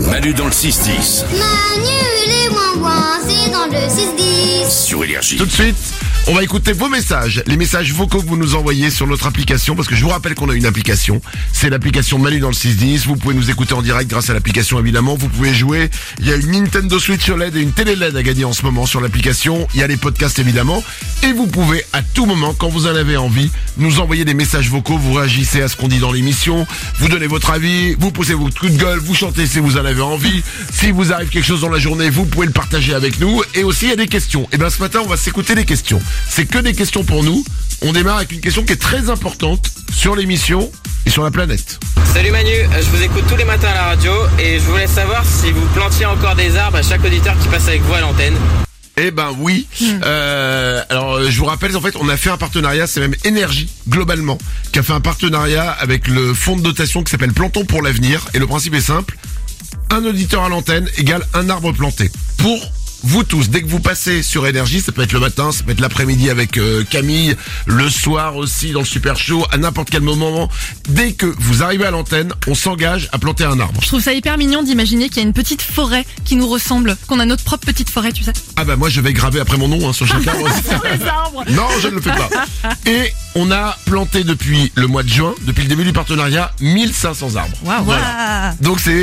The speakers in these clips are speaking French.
Manu dans le 6-10. Manu les ouin-ouin, c'est dans le 6-10. Sur Énergie. Tout de suite, on va écouter vos messages, les messages vocaux que vous nous envoyez sur notre application, parce que je vous rappelle qu'on a une application, c'est l'application Manu dans le 6-10, vous pouvez nous écouter en direct grâce à l'application évidemment, vous pouvez jouer, il y a une Nintendo Switch OLED et une télé LED à gagner en ce moment sur l'application, il y a les podcasts évidemment, et vous pouvez à tout moment, quand vous en avez envie, nous envoyer des messages vocaux, vous réagissez à ce qu'on dit dans l'émission, vous donnez votre avis, vous poussez votre coup de gueule, vous chantez si vous en avez envie, si vous arrive quelque chose dans la journée, vous pouvez le partager avec nous, et aussi il y a des questions, et bien ce matin on va s'écouter les questions. C'est que des questions pour nous. On démarre avec une question qui est très importante sur l'émission et sur la planète. Salut Manu, je vous écoute tous les matins à la radio et je voulais savoir si vous plantiez encore des arbres à chaque auditeur qui passe avec vous à l'antenne. Eh ben oui. Alors je vous rappelle, en fait, on a fait un partenariat, c'est même Énergie globalement qui a fait un partenariat avec le fonds de dotation qui s'appelle Plantons pour l'avenir. Et le principe est simple, un auditeur à l'antenne égale un arbre planté. Pour vous tous, dès que vous passez sur Énergie, ça peut être le matin, ça peut être l'après-midi avec Camille, le soir aussi dans le Super Show, à n'importe quel moment, dès que vous arrivez à l'antenne, on s'engage à planter un arbre. Je trouve ça hyper mignon d'imaginer qu'il y a une petite forêt qui nous ressemble, qu'on a notre propre petite forêt, tu sais. Ah bah moi je vais graver après mon nom sur chaque arbre. Sur les arbres. Non, je ne le fais pas. Et on a planté depuis le mois de juin, depuis le début du partenariat, 1500 arbres. Waouh. Voilà. Donc c'est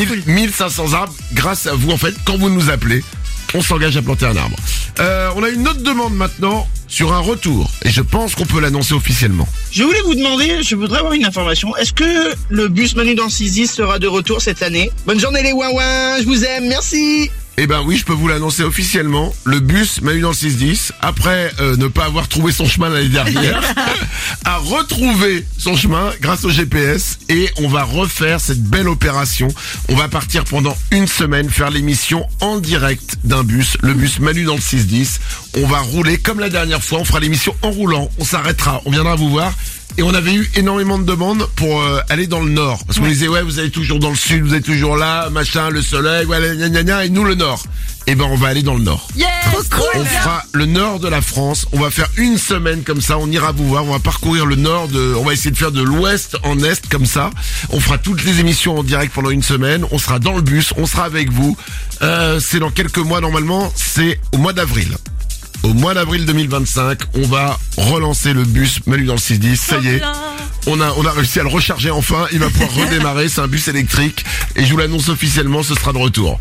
1500 arbres grâce à vous en fait, quand vous nous appelez. On s'engage à planter un arbre. On a une autre demande maintenant sur un retour. Et je pense qu'on peut l'annoncer officiellement. Je voulais vous demander, je voudrais avoir une information. Est-ce que le bus Manu dans le 6-10 sera de retour cette année? Bonne journée les ouin-ouin, je vous aime, merci. Eh ben oui, je peux vous l'annoncer officiellement. Le bus Manu dans le 6-10, après ne pas avoir trouvé son chemin l'année dernière, a retrouvé son chemin grâce au GPS et on va refaire cette belle opération. On va partir pendant une semaine faire l'émission en direct d'un bus, le bus Manu dans le 6-10. On va rouler comme la dernière fois, on fera l'émission en roulant, on s'arrêtera, on viendra vous voir. Et on avait eu énormément de demandes pour aller dans le nord. Parce qu'on disait, ouais, vous allez toujours dans le sud, vous êtes toujours là, machin, le soleil, voilà, gna gna gna, et nous le nord. Eh ben, on va aller dans le nord. Yes, trop cool. On fera le nord de la France. On va faire une semaine comme ça. On ira vous voir. On va parcourir le nord on va essayer de faire de l'ouest en est comme ça. On fera toutes les émissions en direct pendant une semaine. On sera dans le bus. On sera avec vous. C'est dans quelques mois normalement. C'est au mois d'avril. Au mois d'avril 2025, on va relancer le bus Manu dans le 6-10. Ça y est, on a réussi à le recharger enfin. Il va pouvoir redémarrer. C'est un bus électrique. Et je vous l'annonce officiellement, ce sera de retour.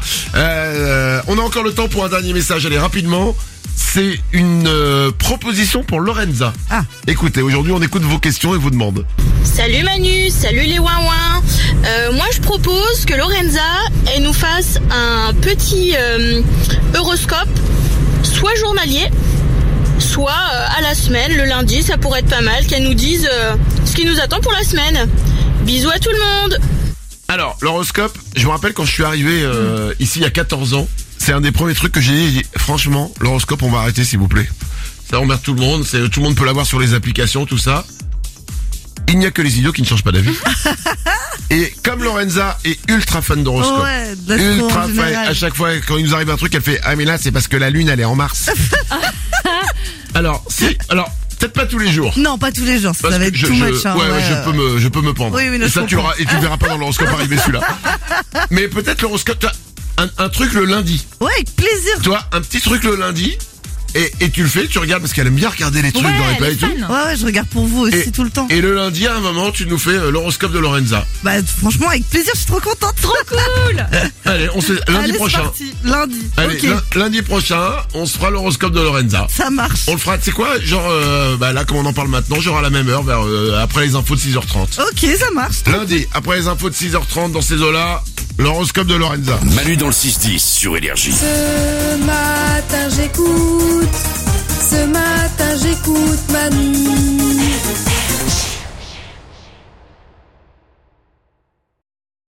On a encore le temps pour un dernier message. Allez, rapidement. C'est une proposition pour Lorenza. Ah. Écoutez, aujourd'hui, on écoute vos questions et vos demandes. Salut Manu, salut les ouin-ouin. Moi, je propose que Lorenza, elle nous fasse un petit horoscope, soit journalier, soit à la semaine, le lundi, ça pourrait être pas mal, qu'elle nous dise ce qui nous attend pour la semaine. Bisous à tout le monde. Alors, l'horoscope, je me rappelle quand je suis arrivé ici il y a 14 ans, c'est un des premiers trucs que j'ai dit, franchement, l'horoscope, on va arrêter s'il vous plaît. Ça emmerde tout le monde, tout le monde peut l'avoir sur les applications, tout ça. Il n'y a que les idiots qui ne changent pas d'avis. Et comme Lorenza est ultra fan d'horoscope, ultra fan, à chaque fois quand il nous arrive un truc, elle fait « Ah mais là c'est parce que la lune elle est en Mars ». Alors, peut-être pas tous les jours. Non, pas tous les jours, ça va être too much. Je peux me pendre. Oui, et ça tu le verras pas dans l'horoscope arriver celui-là. Mais peut-être l'horoscope, un truc le lundi. Ouais, avec plaisir. Toi, un petit truc le lundi. Et tu le fais, tu regardes parce qu'elle aime bien regarder les trucs dans les plats et tout. Ouais, je regarde pour vous aussi tout le temps. Et le lundi, à un moment, tu nous fais l'horoscope de Lorenza. Bah, franchement, avec plaisir, je suis trop contente. Trop cool. Allez, on se lundi prochain. C'est parti, lundi. Allez, okay. Lundi prochain, on se fera l'horoscope de Lorenza. Ça marche. On le fera, tu sais quoi, genre, là, comme on en parle maintenant, genre à la même heure, vers après les infos de 6h30. Ok, ça marche. Lundi, après les infos de 6h30, dans ces eaux-là, l'horoscope de Lorenza. Manu dans le 6-10 sur Énergie. Ce matin j'écoute. Ce matin